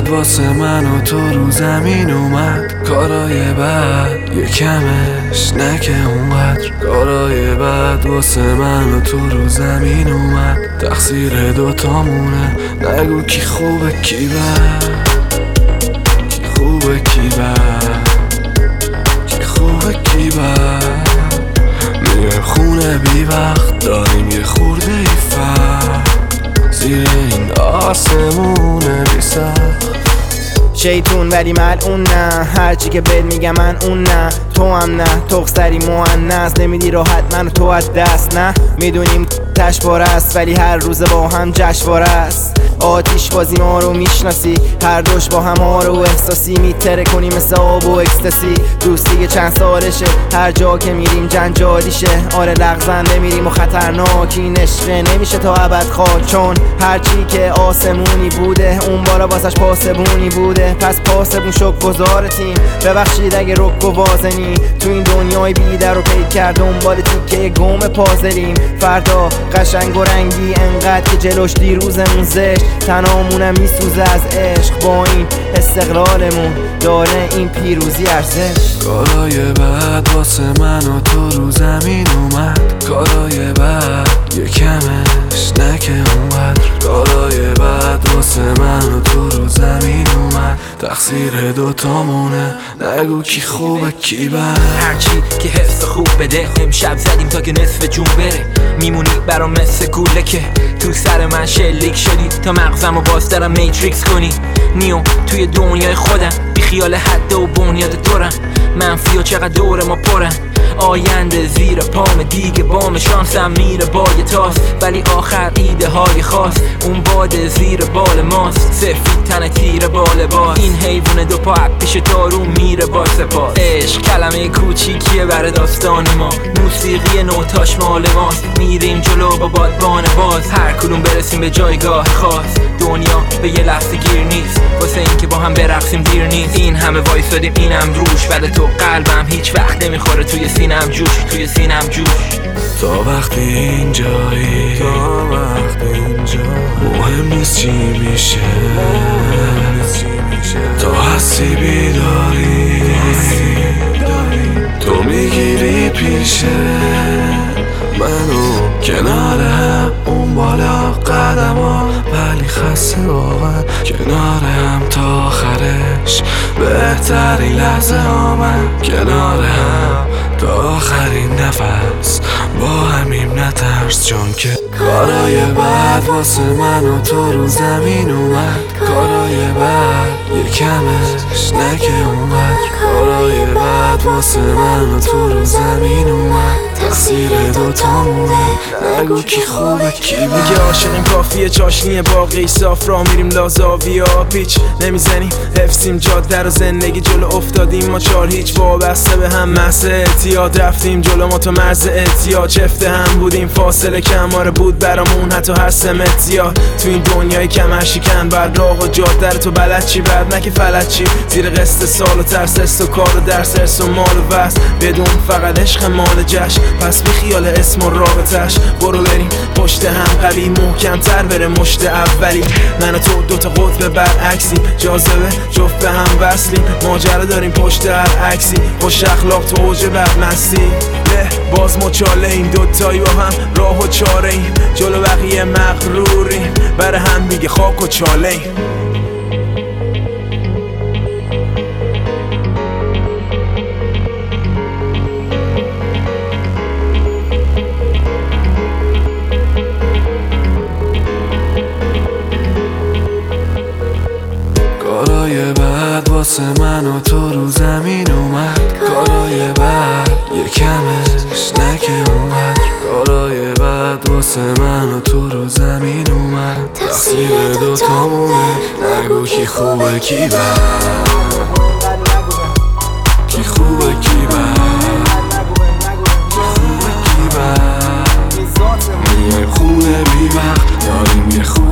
بعد واسه من و تو رو زمین اومد. کارای بعد یه کمش نکه اونقدر. کارای بعد واسه من و تو رو زمین اومد. تقصیر دوتامونه، نگو کی خوبه کی بد، کی خوبه کی بد، کی خوبه کی بد. میرم خونه بی وقت، داریم یه خورده ای فرق زیر این آسمونه بی سخت. شیطون ولی ملعون نه، هرچی که بهت میگم من اون نه. تو هم نه، تخصری مؤنث، نمیدی راحت منو تو از دست. نه میدونیم تشواره است ولی هر روز با هم جشنواره است. آتیش بازی ما رو میشناسی، هر دوش با هم ها رو احساسی میتره کنی مثل آب و اکستاسی. دوستی که چند سالشه، هر جا که میریم جنجالیشه. آره لغزنده میریم و خطرناک، این عشقه نمیشه تا ابد خاک. چون هرچی که آسمونی بوده اون بالا واسش پاسبونی بوده. پس پاسبون شک گذار تیم، ببخشید اگه رک و وازنی. تو این دنیای بی در و پید کرد دنبال تیکه گم پازلیم. فردا قشنگ و رنگی انقدر که جلوش دیروزمون زشت. تنامونم میسوزه از عشق، با این استقلالمون داره این پیروزی ارزش. کارای بعد واسه من و تو رو زمین اومد. کارای بعد یه کمش نکه اونقدر. کارای بعد واسه من و تو رو زمین اومد. تقصیر دوتامونه، نگو کی خوبه کی بد. هرچی که حس خوب بده، امشب زدیم تا که نصف جون بره. میمونی برام مثل گوله که تو سر من شلیک شدی، تا مغزمو باز دارم میتریکس کنی. نیو توی دنیای خودم، بی خیال حد و بنیاد دورم. منفی و چقدر دور ما پرن، آینده زیر پام دیگه بام شانسم میره با یه تاس. ولی آخر ایده های خاص، اون باد زیر بال ماست. سفید تن تیر بال باز، این حیوان دو پا پیش تارو میره با سپاس. عشق کلمه کوچیکیه بر داستان ما، موسیقی نوتاش مال ماست. میریم جلو با بادبان باز، هر کدوم برسیم به جایگاه خاص. دنیا به یه لحظه گیر نیست، واسه این که با هم برقصیم دیر نیست. این همه وایسادیم اینم روش، ولی تو قلبم هیچ وقت نمیخوره توی سینم جوش، توی سینم جوش. تا وقتی اینجایی، تا وقتی اینجا مهم نیست چی میشه. تا هستی بیداری، تو میگیری پیشه منو کنار هم، اون بالا قدم ها ولی خسته واقعا. کنار هم تا آخرش بهترین لحظه ها، من کنار هم تا آخرین نفس با همیم نترس. چون که کارای بعد واسه من و تو رو زمین اومد. کارای بعد یه کمش نکه اونقدر. کارای بعد واسه من و تو رو زمین اومد. تقصیر دوتامونه، نگو کی خوبه کی بد. میگه عاشقیم کافیه چاشنیه باقی صاف، را میریم لازاویا پیچ نمیزنیم. حفظیم جاده رو زندگی جلو افتادیم ما چار هیچ، وابسته به هم محض اعتیاد. رفتیم جلو ما تو مرز اعتیاد، چفته هم بودیم فاصله کماره بود برامون حتی هر سمتیاد. تو این دنیای کمر شکن بعد راه و جاده رو تو بلد چی بعد نکه فلت چی. زیر قسط سال و ترس است و کار و درس ارس و مال و وست، بدون فقط عشق مال جشن. پس بی خیال اسم و رابطش، برو بریم پشت هم قوی محکم تر بره مشت اولی. من و تو دوتا قطب برعکسی، جاذبه جفت به هم وصلیم. ماجرا داریم پشت هر عکسی، خوش اخلاق تو اوج بدمستی. باز ما چاله این دوتایی با هم راه و چاره ایم. جلو بقیه مغروریم، بر هم دیگه خاک و چاله ایم. کارای بعد واسه من و تو رو زمین اومد. کارای بعد یه کمش نکه اونقدر. کارای بعد واسه من و تو رو زمین اومد. تقصیر دوتامونه، نگو کی خوبه کی بد، کی خوبه کی بد، کی خوبه کی بد. میایم خونه بی وقت، داریم یه